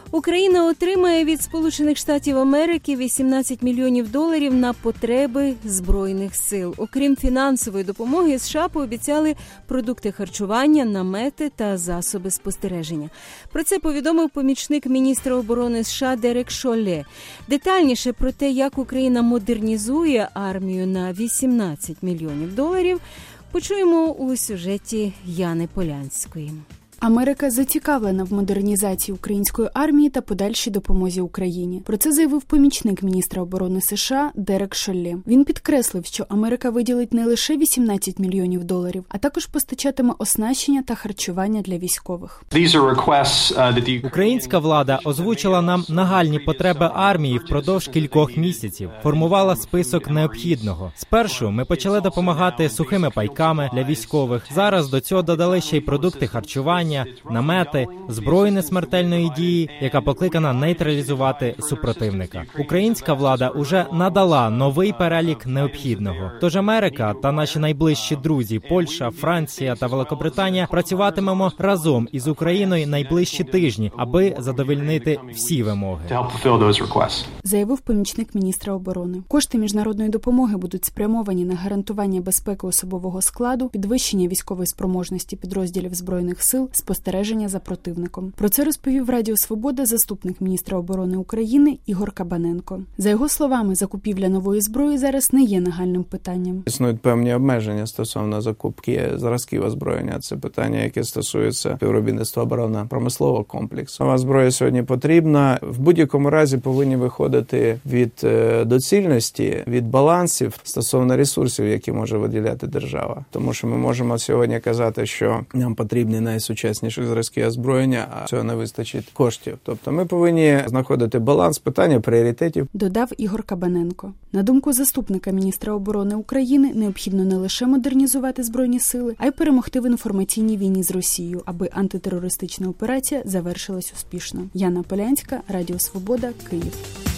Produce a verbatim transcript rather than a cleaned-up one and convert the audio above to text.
Україна отримає від Сполучених Штатів Америки вісімнадцять мільйонів доларів на потреби Збройних сил. Окрім фінансової допомоги, США пообіцяли продукти харчування, намети та засоби спостереження. Про це повідомив помічник міністра оборони США Дерек Шолле. Детальніше про те, як Україна модернізує армію на вісімнадцять мільйонів доларів, почуємо у сюжеті Яни Полянської. Америка зацікавлена в модернізації української армії та подальшій допомозі Україні. Про це заявив помічник міністра оборони США Дерек Шолле. Він підкреслив, що Америка виділить не лише вісімнадцять мільйонів доларів, а також постачатиме оснащення та харчування для військових. Українська влада озвучила нам нагальні потреби армії впродовж кількох місяців, формувала список необхідного. Спершу ми почали допомагати сухими пайками для військових. Зараз до цього додали ще й продукти харчування, намети, зброю несмертельної дії, яка покликана нейтралізувати супротивника. Українська влада уже надала новий перелік необхідного. Тож Америка та наші найближчі друзі Польща, Франція та Великобританія працюватимемо разом із Україною найближчі тижні, аби задовольнити всі вимоги. Заявив помічник міністра оборони. Кошти міжнародної допомоги будуть спрямовані на гарантування безпеки особового складу, підвищення військової спроможності підрозділів Збройних сил, спостереження за противником. Про це розповів Радіо Свобода заступник міністра оборони України Ігор Кабаненко. За його словами, закупівля нової зброї зараз не є нагальним питанням. Існують певні обмеження стосовно закупки зразків озброєння. Це питання, яке стосується співробітництва оборонно-промислового комплексу. Нова зброя сьогодні потрібна. В будь-якому разі повинні виходити від доцільності, від балансів стосовно ресурсів, які може виділяти держава. Тому що ми можемо сьогодні казати, що нам потрібні найсучасніші зразки озброєння, а цього не вистачить коштів. Тобто ми повинні знаходити баланс, питання пріоритетів. Додав Ігор Кабаненко. На думку заступника міністра оборони України, необхідно не лише модернізувати Збройні сили, а й перемогти в інформаційній війні з Росією, аби антитерористична операція завершилась успішно. Яна Полянська, Радіо Свобода, Київ.